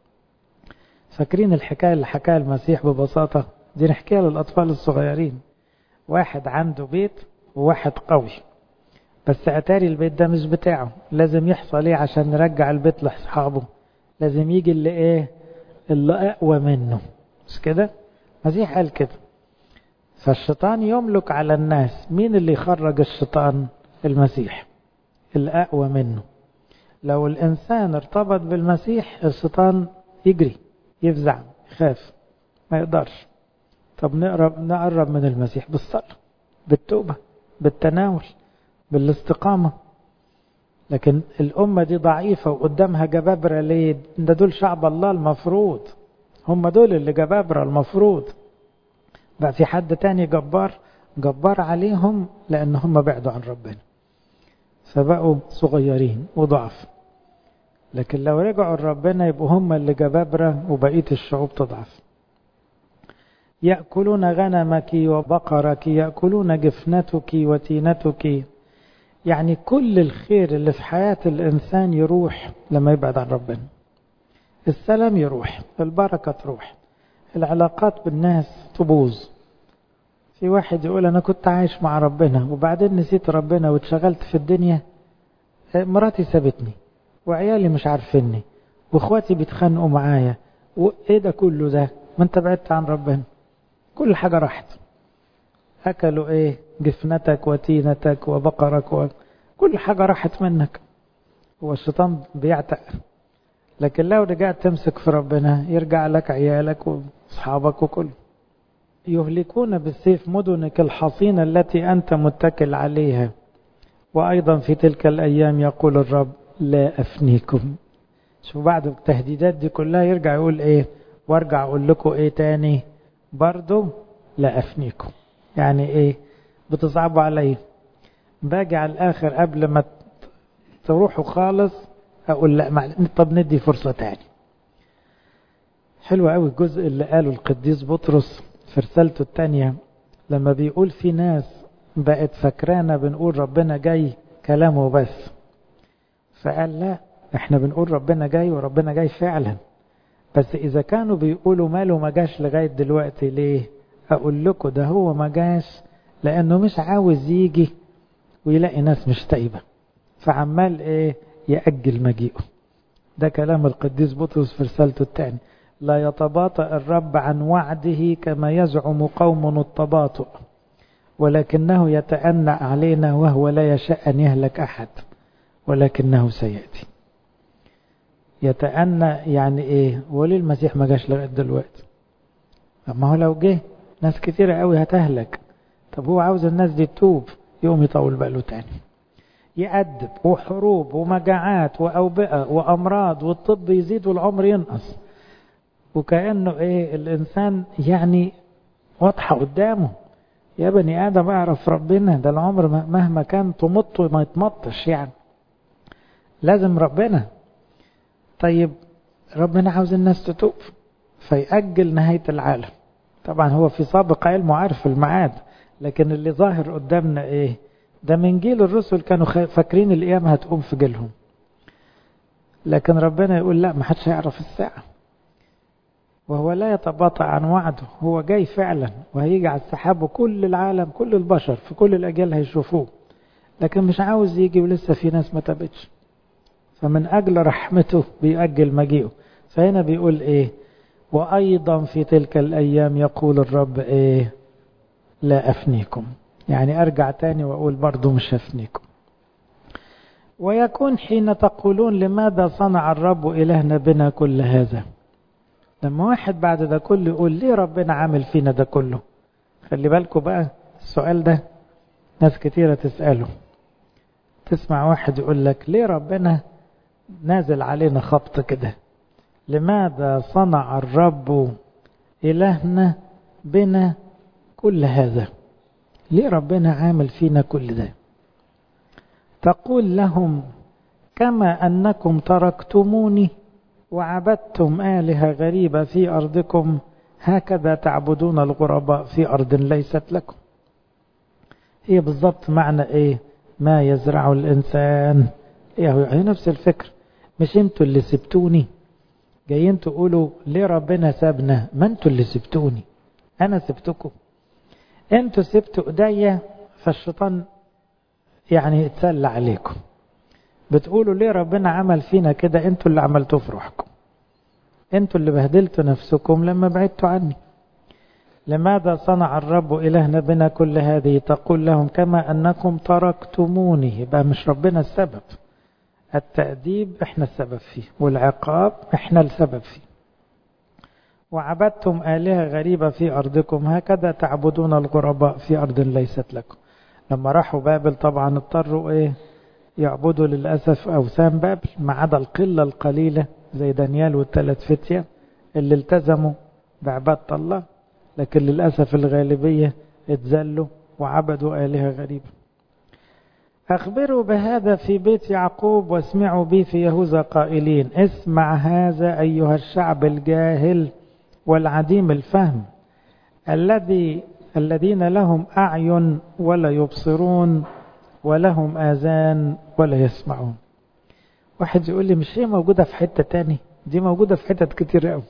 فاكرين الحكاية اللي حكاها المسيح ببساطة دي؟ نحكيها للأطفال الصغيرين. واحد عنده بيت وواحد قوي، بس اتاري البيت ده مش بتاعه. لازم يحصل ايه عشان نرجع البيت لاصحابه؟ لازم يجي اللي ايه، اللي اقوى منه، مش كده؟ المسيح قال كده. فالشيطان يملك على الناس. مين اللي يخرج الشيطان؟ المسيح، الأقوى منه. لو الإنسان ارتبط بالمسيح الشيطان يجري، يفزع، يخاف، ما يقدرش. طب نقرب نقرب من المسيح بالصلاة، بالتوبة، بالتناول، بالاستقامة. لكن الأمة دي ضعيفة وقدامها جبابرة. ليه؟ ده دول شعب الله المفروض، هم دول اللي جبابرة المفروض. بقى في حد تاني جبار جبار عليهم لأن هم بعدوا عن ربنا، فبقوا صغيرين وضعف. لكن لو رجعوا لربنا يبقوا هم اللي جبابرة وبقية الشعوب تضعف. يأكلون غنمك وبقرك، يأكلون جفنتك وتينتك. يعني كل الخير اللي في حياة الإنسان يروح لما يبعد عن ربنا. السلام يروح، البركة تروح، العلاقات بالناس تبوظ. في واحد يقول أنا كنت عايش مع ربنا وبعدين نسيت ربنا واتشغلت في الدنيا، مراتي سابتني وعيالي مش عارفيني واخواتي بيتخانقوا معايا، وايه ده كله ده؟ ما انت بعدت عن ربنا، كل حاجة راحت. أكلوا ايه؟ جفنتك وتينتك وبقرك و... كل حاجة راحت منك. هو الشيطان بيعتق. لكن لو رجعت تمسك في ربنا يرجع لك عيالك واصحابك وكل. يهلكون بالسيف مدنك الحصينة التي أنت متكل عليها، وأيضا في تلك الأيام يقول الرب لا أفنيكم. شوف بعد التهديدات دي كلها يرجع يقول ايه؟ وارجع اقول لكم ايه تاني برضو؟ لا أفنيكم. يعني ايه؟ بتصعبوا علي، باجي على الآخر قبل ما تروحوا خالص أقول لا مع... طب ندي فرصة تاني. حلوة قوي الجزء اللي قاله القديس بطرس في رسالته الثانية لما بيقول في ناس بقت فكرانا بنقول ربنا جاي كلامه بس، فقال لا، احنا بنقول ربنا جاي وربنا جاي فعلا. بس إذا كانوا بيقولوا ماله ما جاش لغاية دلوقتي ليه؟ أقول لكم ده هو ما جاش لأنه مش عاوز يجي ويلاقي ناس مش تايبة، فعمال ايه؟ يأجل مجيئه. ده كلام القديس بطرس في رسالته الثانية. لا يتباطأ الرب عن وعده كما يزعم قوم التباطؤ، ولكنه يتأنى علينا وهو لا يشاء أن يهلك أحد ولكنه سيأتي. يتأنى يعني ايه؟ وليه المسيح ما جاش لغاية دلوقتي؟ اما هو لو جه ناس كثيرة قوي هتهلك. طب هو عاوز الناس دي تتوب، يقوم يطول باله تاني، يأدب، وحروب ومجاعات وأوبئة وأمراض، والطب يزيد والعمر ينقص، وكأنه إيه الإنسان يعني واضحة قدامه، يا بني آدم اعرف ربنا، ده العمر مهما كان تمط وما يتمطش، يعني لازم ربنا. طيب ربنا عاوز الناس تتوب فيأجل نهاية العالم، طبعا هو في سابق علمه عارف الميعاد، لكن اللي ظاهر قدامنا ايه؟ ده من جيل الرسل كانوا فاكرين القيامة هتقوم في جيلهم، لكن ربنا يقول لا، ما حدش يعرف الساعة، وهو لا يتباطأ عن وعده، هو جاي فعلا وهيجي على السحاب وكل العالم كل البشر في كل الأجيال هيشوفوه، لكن مش عاوز يجي ولسه في ناس ما تابتش، فمن أجل رحمته بيأجل مجيئه. فهنا بيقول ايه؟ وأيضا في تلك الأيام يقول الرب ايه؟ لا أفنيكم، يعني أرجع تاني وأقول برضو مش هفنيكم. ويكون حين تقولون لماذا صنع الرب إلهنا بنا كل هذا، لما واحد بعد ده كله يقول ليه ربنا عامل فينا ده كله؟ خلي بالكم بقى السؤال ده ناس كتيرة تسأله، تسمع واحد يقول لك ليه ربنا نازل علينا خبط كده؟ لماذا صنع الرب إلهنا بنا كل هذا؟ ليه ربنا عامل فينا كل ده؟ تقول لهم كما أنكم تركتموني وعبدتم آلهة غريبة في أرضكم هكذا تعبدون الغرباء في أرض ليست لكم. هي بالضبط معنى إيه؟ ما يزرع الإنسان، هي نفس الفكر. مش انتوا اللي سبتوني؟ جايين تقولوا ليه ربنا سابنا؟ ما انتوا اللي سبتوني، أنا سبتكم، انتوا سبتوا ايديا فالشيطان يعني يتسلى عليكم. بتقولوا ليه ربنا عمل فينا كده؟ انتوا اللي عملتوه في روحكم، انتوا اللي بهدلتوا نفسكم لما بعدتوا عني. لماذا صنع الرب إلهنا بنا كل هذه؟ تقول لهم كما أنكم تركتموني. يبقى مش ربنا السبب، التأديب احنا السبب فيه، والعقاب احنا السبب فيه. وعبدتم آلهة غريبة في أرضكم هكذا تعبدون الغرباء في أرض ليست لكم. لما راحوا بابل طبعا اضطروا ايه؟ يعبدوا للأسف أوثان بابل، ما عدا القلة القليلة زي دانيال والثلاث فتية اللي التزموا بعبادة الله، لكن للأسف الغالبية اتذلوا وعبدوا آلهة غريبة. أخبروا بهذا في بيت يعقوب واسمعوا بي في يهوذا قائلين اسمع هذا أيها الشعب الجاهل والعديم الفهم الذي الذين لهم أعين ولا يبصرون ولهم آذان ولا يسمعون. واحد يقول لي مش هي موجودة في حتة تاني؟ دي موجودة في حتت كتير قوي.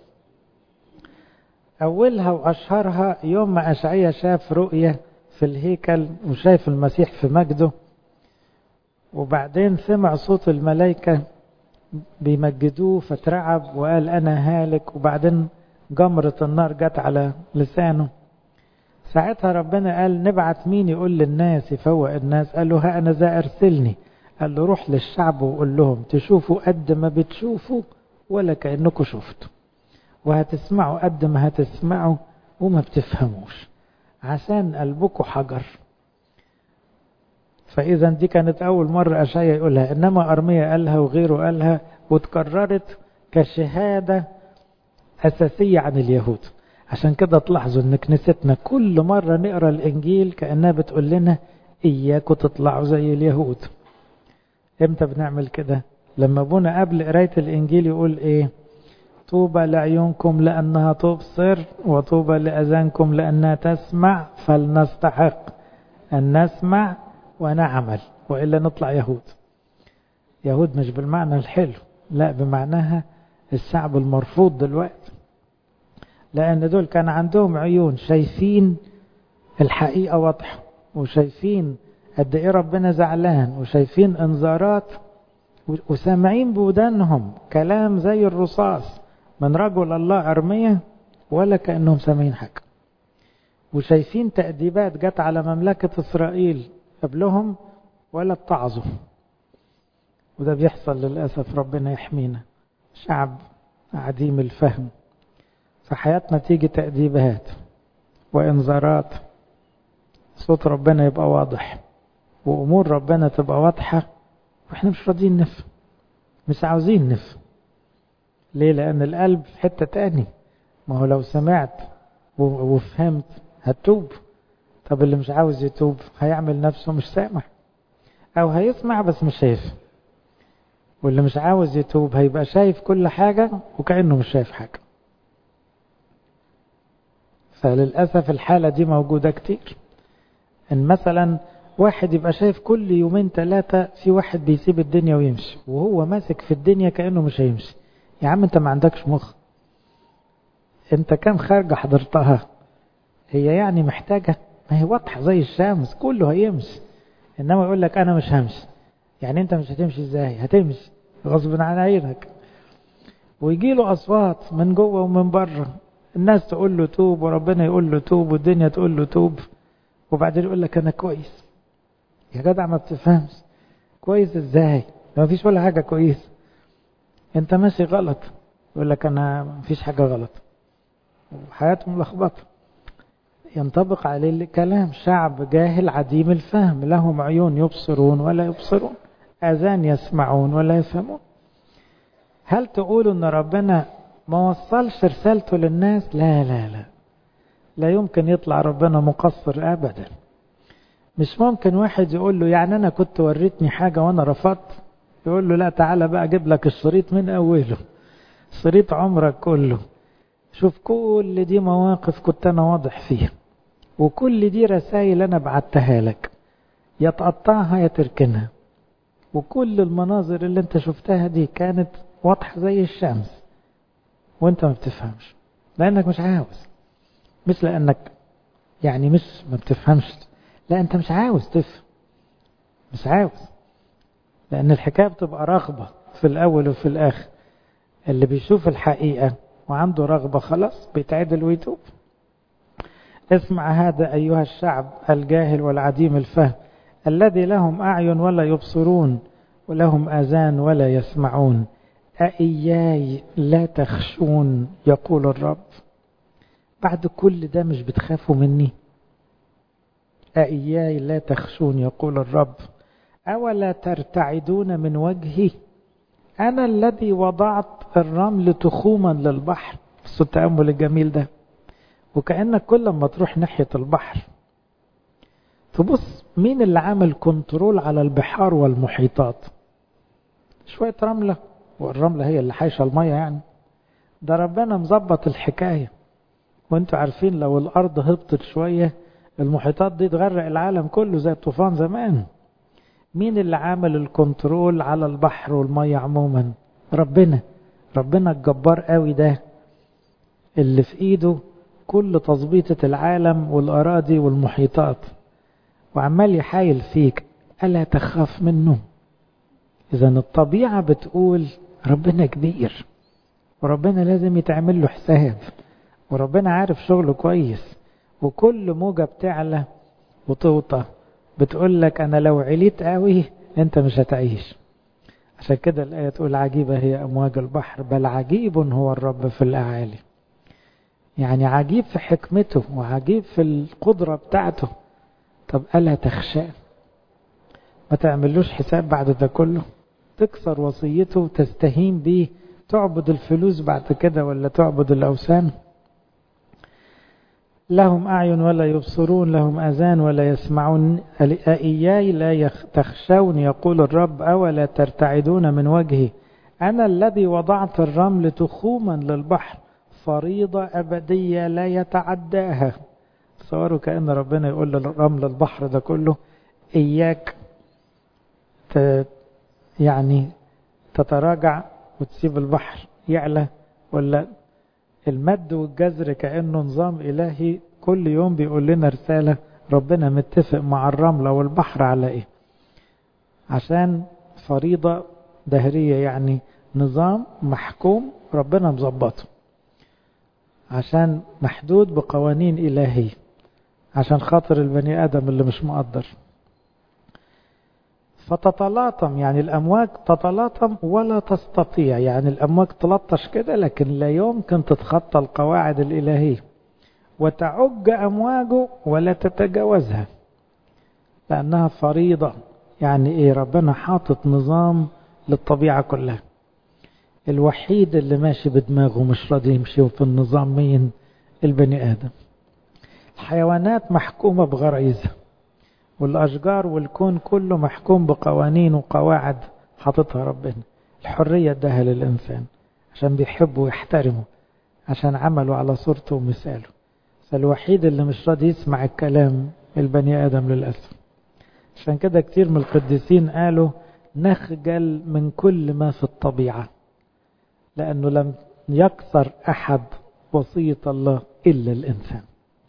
أولها وأشهرها يوم ما أشعيا شاف رؤية في الهيكل وشايف المسيح في مجده، وبعدين سمع صوت الملائكة بيمجدوه فترعب وقال أنا هالك، وبعدين جمرة النار جت على لسانه. ساعتها ربنا قال نبعت مين يقول للناس يفوق الناس؟ قال له ها أنا ذا أرسلني. قال له روح للشعب وقول لهم تشوفوا قد ما بتشوفوا ولا كأنكم شفتوا، وهتسمعوا قد ما هتسمعوا وما بتفهموش، عشان قلبكم حجر. فإذا دي كانت أول مرة أشعيا يقولها، إنما أرميا قالها وغيره قالها، وتكررت كشهادة أساسية عن اليهود. عشان كده تلاحظوا إن كنيستنا كل مرة نقرأ الإنجيل كأنها بتقول لنا إياكوا تطلعوا زي اليهود. إمتى بنعمل كده؟ لما ابونا قبل قراية الإنجيل يقول إيه؟ طوبى لعيونكم لأنها تبصر وطوبى لأذانكم لأنها تسمع، فلنستحق أن نسمع ونعمل وإلا نطلع يهود. يهود مش بالمعنى الحلو، لا بمعناها الشعب المرفوض دلوقتي، لأن دول كان عندهم عيون شايفين الحقيقة واضحة، وشايفين قد إيه ربنا زعلان، وشايفين انذارات، وسامعين بودانهم كلام زي الرصاص من رجل الله أرميا ولا كأنهم سامعين حاجة، وشايفين تأديبات جت على مملكة إسرائيل قبلهم ولا اتعظوا. وده بيحصل للأسف، ربنا يحمينا. شعب عديم الفهم، في حياتنا تيجي تأديبات وإنذارات، صوت ربنا يبقى واضح وأمور ربنا تبقى واضحة وإحنا مش راضيين نفهم، مش عاوزين نفهم. ليه؟ لأن القلب في حتة تاني. ما هو لو سمعت وفهمت هتوب. طب اللي مش عاوز يتوب هيعمل نفسه مش سامع، أو هيسمع بس مش شايف. واللي مش عاوز يتوب هيبقى شايف كل حاجة وكأنه مش شايف حاجة. فللأسف الحالة دي موجودة كتير. إن مثلا واحد يبقى شايف كل يومين ثلاثة في واحد بيسيب الدنيا ويمشي، وهو ماسك في الدنيا كأنه مش هيمشي. يا عم انت ما عندكش مخ، انت كم خارجة حضرتها؟ هي يعني محتاجة؟ ما هي واضحة زي الشمس، كله هيمشي. انما يقول لك انا مش همشي. يعني انت مش هتمشي ازاي؟ هتمشي غصب عن عينك. ويجي له اصوات من جوه ومن بره، الناس تقول له توب وربنا يقول له توب والدنيا تقول له توب، وبعدين يقول لك انا كويس. يا جدع ما بتفهمش كويس ازاي؟ ما فيش ولا حاجة كويس، انت ماشي غلط. يقول لك انا ما فيش حاجة غلط، وحياته ملخبطة. ينطبق عليه الكلام: شعب جاهل عديم الفهم، لهم عيون يبصرون ولا يبصرون، آذان يسمعون ولا يفهمون. هل تقولوا ان ربنا ما وصلش رسالته للناس؟ لا لا لا، لا يمكن يطلع ربنا مقصر ابدا. مش ممكن واحد يقول له يعني انا كنت وريتني حاجة وانا رفضت، يقول له لا تعالى بقى اجيب لك الشريط من اوله، شريط عمرك كله. شوف كل دي مواقف كنت انا واضح فيها، وكل دي رسائل انا بعتها لك، يا تقطعها يا تركنها. وكل المناظر اللي انت شفتها دي كانت واضحة زي الشمس، وانت ما بتفهمش لانك مش عاوز. مش لانك يعني مش ما بتفهمش، لا انت مش عاوز تفهم، مش عاوز. لان الحكاية بتبقى رغبة في الاول وفي الاخر. اللي بيشوف الحقيقة وعنده رغبة خلاص بيتعدل ويتوب. اسمع هذا أيها الشعب الجاهل والعديم الفهم، الذي لهم أعين ولا يبصرون ولهم آذان ولا يسمعون، أإياي لا تخشون يقول الرب. بعد كل ده مش بتخافوا مني؟ أإياي لا تخشون يقول الرب، أولا ترتعدون من وجهي، أنا الذي وضعت الرمل تخوما للبحر. بس التأمل الجميل ده، وكأنك كل ما تروح ناحية البحر تبص مين اللي عامل كنترول على البحار والمحيطات؟ شوية رملة، والرملة هي اللي حايشة المية يعني. ده ربنا مظبط الحكاية. وانتوا عارفين لو الأرض هبطت شوية المحيطات دي تغرق العالم كله زي الطوفان زمان. مين اللي عامل الكنترول على البحر والمية عموما؟ ربنا. ربنا الجبار قوي ده اللي في ايده كل تظبيطة العالم والأراضي والمحيطات، وعمال يحايل فيك. ألا تخاف منه؟ إذا الطبيعة بتقول ربنا كبير، وربنا لازم يتعمل له حساب، وربنا عارف شغله كويس. وكل موجة بتعلى وتوطى بتقول لك أنا لو عليت قوي أنت مش هتعيش. عشان كده الآية تقول عجيبة هي أمواج البحر، بل عجيب هو الرب في الأعالي. يعني عجيب في حكمته وعجيب في القدرة بتاعته. طب ألا تخشى؟ ما تعملوش حساب بعد ده كله؟ تكسر وصيته وتستهين بيه، تعبد الفلوس بعد كده ولا تعبد الأوثان؟ لهم أعين ولا يبصرون، لهم أذان ولا يسمعون، أإياي لا تخشون يقول الرب، أولا ترتعدون من وجهي، أنا الذي وضعت الرمل تخوما للبحر، فريضة أبدية لا يتعداها. تصوروا كأن ربنا يقول للرمل البحر ده كله إياك يعني تتراجع وتسيب البحر يعلى. ولا المد والجزر كأنه نظام إلهي كل يوم بيقول لنا رسالة ربنا متفق مع الرملة والبحر على إيه، عشان فريضة دهرية، يعني نظام محكوم ربنا مظبطه، عشان محدود بقوانين إلهية، عشان خاطر البني آدم اللي مش مقدر. فتتلاطم، يعني الأمواج تتلاطم ولا تستطيع، يعني الأمواج تلطش كده لكن لا يمكن تتخطى القواعد الإلهية. وتعج أمواجه ولا تتجاوزها. لأنها فريضة. يعني إيه؟ ربنا حاطط نظام للطبيعة كلها. الوحيد اللي ماشي بدماغه مش راضي يمشي في النظام مين؟ البني آدم. الحيوانات محكومة بغرائزها، والأشجار والكون كله محكوم بقوانين وقواعد حاططها ربنا. الحرية اداها للإنسان عشان بيحبه ويحترمه، عشان عمله على صورته ومثاله. فالوحيد اللي مش راضي يسمع الكلام البني آدم للأسف. عشان كده كتير من القديسين قالوا نخجل من كل ما في الطبيعة، لأنه لم يكسر أحد وصية الله إلا الإنسان.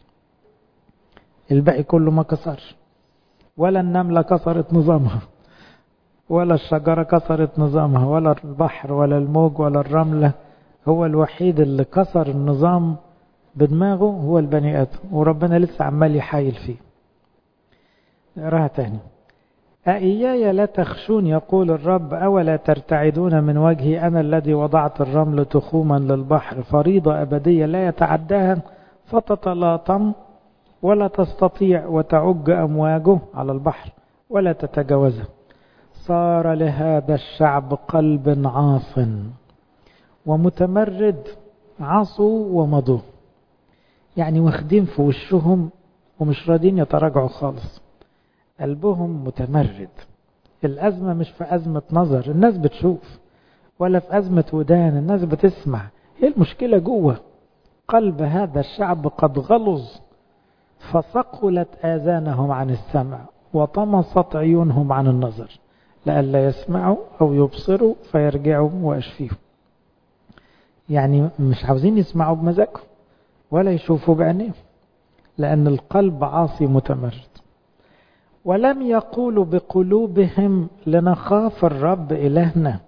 الباقي كله ما كسرش، ولا النملة كسرت نظامها، ولا الشجرة كسرت نظامها، ولا البحر ولا الموج ولا الرملة. هو الوحيد اللي كسر النظام بدماغه هو البني آدم، وربنا لسه عمال يحايل فيه. نقراها تاني. أإياي لا تخشون يقول الرب، أولا ترتعدون من وجهي أنا الذي وضعت الرمل تخوما للبحر، فريضة أبدية لا يتعداها فتتلاطم ولا تستطيع وتعج أمواجه على البحر ولا تتجاوزه. صار لهذا الشعب قلب عاص ومتمرد، عصوا ومضوا. يعني واخدين في وشهم ومش راضين يتراجعوا خالص، قلبهم متمرد. الأزمة مش في أزمة نظر الناس بتشوف، ولا في أزمة ودان الناس بتسمع. هي المشكلة جوه قلب هذا الشعب، قد غلظ فثقلت آذانهم عن السمع وطمست عيونهم عن النظر، لئلا يسمعوا أو يبصروا فيرجعوا وأشفيهم. يعني مش عاوزين يسمعوا بمزاجهم ولا يشوفوا بعينيهم، لأن القلب عاصي متمرد. ولم يقولوا بقلوبهم لنخاف الرب إلهنا.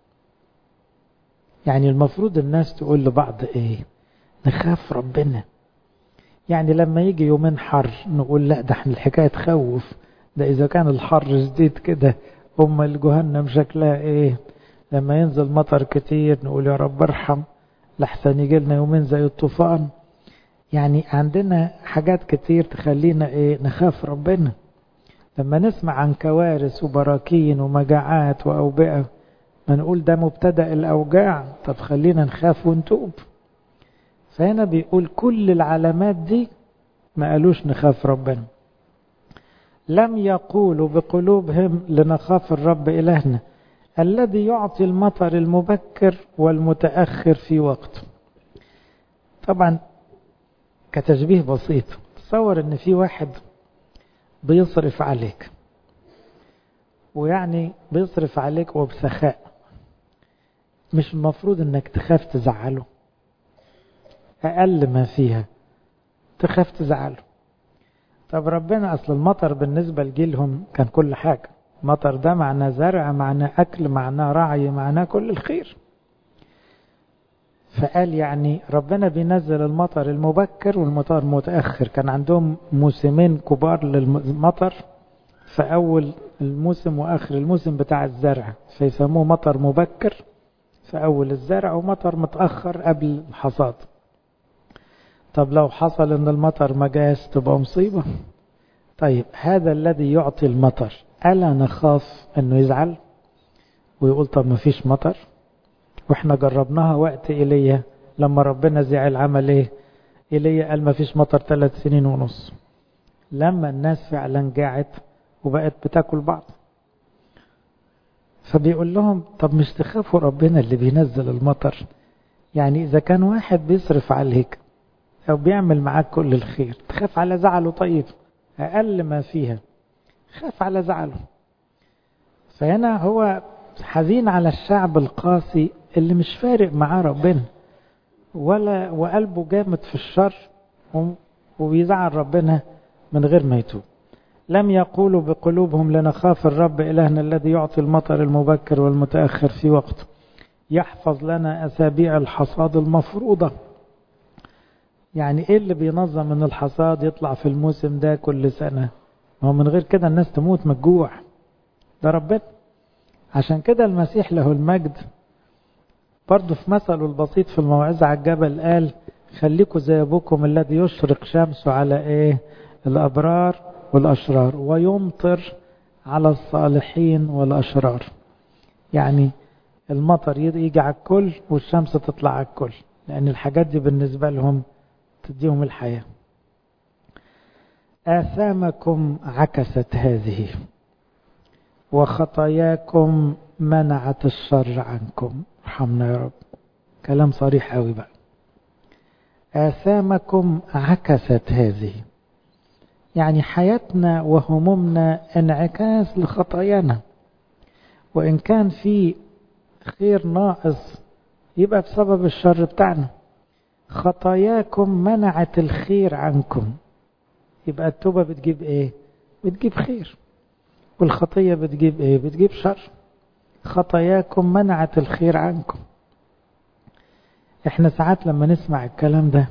يعني المفروض الناس تقول لبعض إيه؟ نخاف ربنا. يعني لما يجي يومين حر نقول لا ده احنا الحكاية تخوف، ده إذا كان الحر جديد كده أم الجهنم شكلها إيه؟ لما ينزل مطر كتير نقول يا رب ارحم لحسن يجي لنا يومين زي الطوفان. يعني عندنا حاجات كتير تخلينا إيه؟ نخاف ربنا. لما نسمع عن كوارث وبراكين ومجاعات وأوبئة ما نقول ده مبتدأ الأوجاع، طب خلينا نخاف ونتوب. فهنا بيقول كل العلامات دي ما قالوش نخاف ربنا. لم يقولوا بقلوبهم لنخاف الرب إلهنا الذي يعطي المطر المبكر والمتأخر في وقته. طبعا كتشبيه بسيط، تصور ان في واحد بيصرف عليك، ويعني بيصرف عليك وبسخاء، مش المفروض انك تخاف تزعله؟ اقل ما فيها تخاف تزعله. طب ربنا اصل المطر بالنسبة لجيلهم كان كل حاجة. مطر ده معناه زرع، معناه اكل، معناه رعي، معناه كل الخير. فقال يعني ربنا بينزل المطر المبكر والمطر المتأخر. كان عندهم موسمين كبار للمطر، في أول الموسم وآخر الموسم بتاع الزرع، فيسموه مطر مبكر في أول الزرع ومطر متأخر قبل الحصاد. طب لو حصل ان المطر ما جاش تبقى مصيبة. طيب هذا الذي يعطي المطر ألا نخاف انه يزعل ويقول طب ما فيش مطر؟ واحنا جربناها وقت إيليا لما ربنا زعل عمل ايه؟ إيليا قال ما فيش مطر ثلاث سنين ونص، لما الناس فعلا جاعت وبقت بتاكل بعض. فبيقول لهم طب مش تخافوا ربنا اللي بينزل المطر؟ يعني إذا كان واحد بيصرف عليك أو بيعمل معاك كل الخير تخاف على زعله؟ طيب أقل ما فيها خاف على زعله. فهنا هو حزين على الشعب القاسي اللي مش فارق معاه ربنا، ولا وقلبه جامد في الشر وبيزعل ربنا من غير ما يتوب. لم يقولوا بقلوبهم لنخاف الرب إلهنا الذي يعطي المطر المبكر والمتأخر في وقته، يحفظ لنا أسابيع الحصاد المفروضة. يعني إيه اللي بينظم من الحصاد يطلع في الموسم ده كل سنة؟ ما هو من غير كده الناس تموت من الجوع، ده ربنا. عشان كده المسيح له المجد برضه في مثله البسيط في الموعظة على الجبل قال خليكوا زي أبوكم الذي يشرق شمسه على إيه؟ الأبرار والأشرار ويمطر على الصالحين والأشرار. يعني المطر يجي على الكل والشمس تطلع على الكل، لأن الحاجات دي بالنسبة لهم تديهم الحياة. آثامكم عكست هذه وخطاياكم منعت الشر عنكم. ارحمنا يا رب. كلام صريح قوي بقى. آثامكم عكست هذه، يعني حياتنا وهمومنا انعكاس لخطايانا، وإن كان في خير ناقص يبقى بسبب الشر بتاعنا. خطاياكم منعت الخير عنكم، يبقى التوبة بتجيب ايه؟ بتجيب خير. والخطية بتجيب ايه؟ بتجيب شر. خطاياكم منعت الخير عنكم. احنا ساعات لما نسمع الكلام ده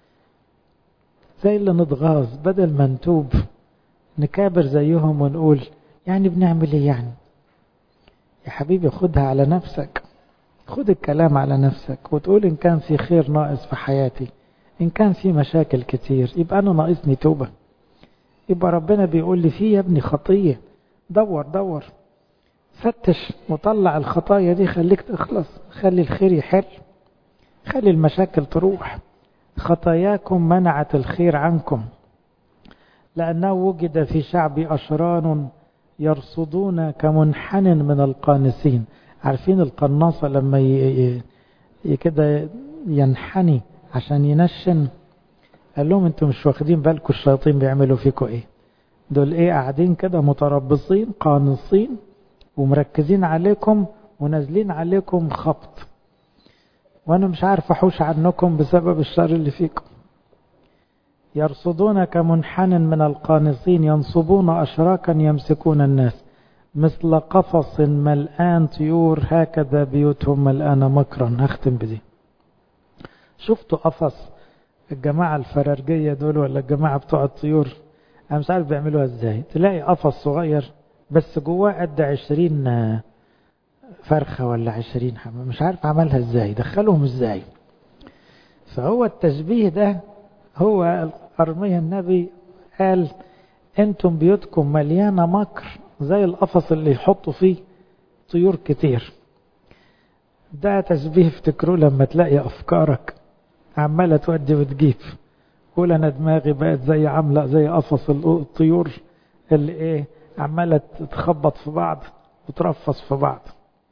زي اللي نتغاظ، بدل ما نتوب نكابر زيهم ونقول يعني بنعمل ايه يعني؟ يا حبيبي خدها على نفسك، خد الكلام على نفسك وتقول إن كان في خير ناقص في حياتي، إن كان في مشاكل كتير يبقى أنا ناقصني توبة. يبقى ربنا بيقول لي في يا ابني خطية، دور دور فتش وطلع الخطايا دي، خليك تخلص، خلي الخير يحل، خلي المشاكل تروح. خطاياكم منعت الخير عنكم لأنه وجد في شعبي أشرار يرصدون كمنحن من القانسين. عارفين القناصة لما ي... ي... كده ينحني عشان ينشن؟ قال لهم انتم مش واخدين بالكم الشياطين بيعملوا فيكم ايه؟ دول ايه؟ قاعدين كده متربصين قانصين ومركزين عليكم ونازلين عليكم خبط، وانا مش عارف احوش عنكم بسبب الشر اللي فيكم. يرصدون كمنحن من القانصين ينصبون أشراكا يمسكون الناس مثل قفص ملآن طيور هكذا بيوتهم ملآن مكرا. هختم بدي. شفتوا قفص الجماعة الفرارجية دول ولا الجماعة بتوع الطيور؟ أنا مش عارف بيعملوها ازاي. تلاقي قفص صغير بس جواه قد عشرين فرخة ولا عشرين حمام، مش عارف عملها ازاي، دخلهم ازاي. فهو التشبيه ده هو أرميا النبي قال انتم بيوتكم مليانة مكر زي القفص اللي يحطوا فيه طيور كتير. ده تشبيه افتكروا لما تلاقي أفكارك عمالة تودي وتجيب، قول أنا دماغي بقت زي عاملة زي قفص الطيور اللي ايه عمالة تخبط في بعض وترفص في بعض.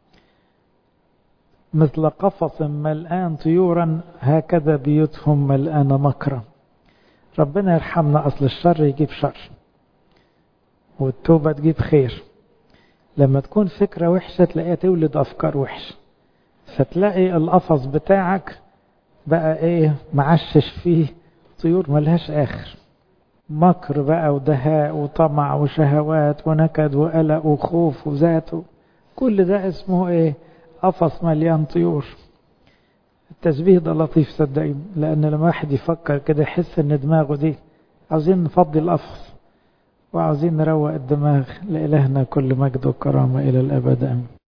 مثل قفص ملآن طيورا هكذا بيوتهم ملآن مكرا. ربنا يرحمنا. أصل الشر يجيب شر والتوبة تجيب خير. لما تكون فكرة وحشة تلاقيها تولد أفكار وحشة، فتلاقي القفص بتاعك بقى ايه معشش فيه طيور ملهاش آخر، مكر بقى ودهاء وطمع وشهوات ونكد وقلق وخوف وذات، كل ده اسمه ايه؟ قفص مليان طيور. التشبيه ده لطيف صدقني، لأن لما واحد يفكر كده يحس ان دماغه دي عاوزين نفضي القفص وعاوزين نروق الدماغ. لإلهنا كل مجد وكرامة إلى الأبد آمين.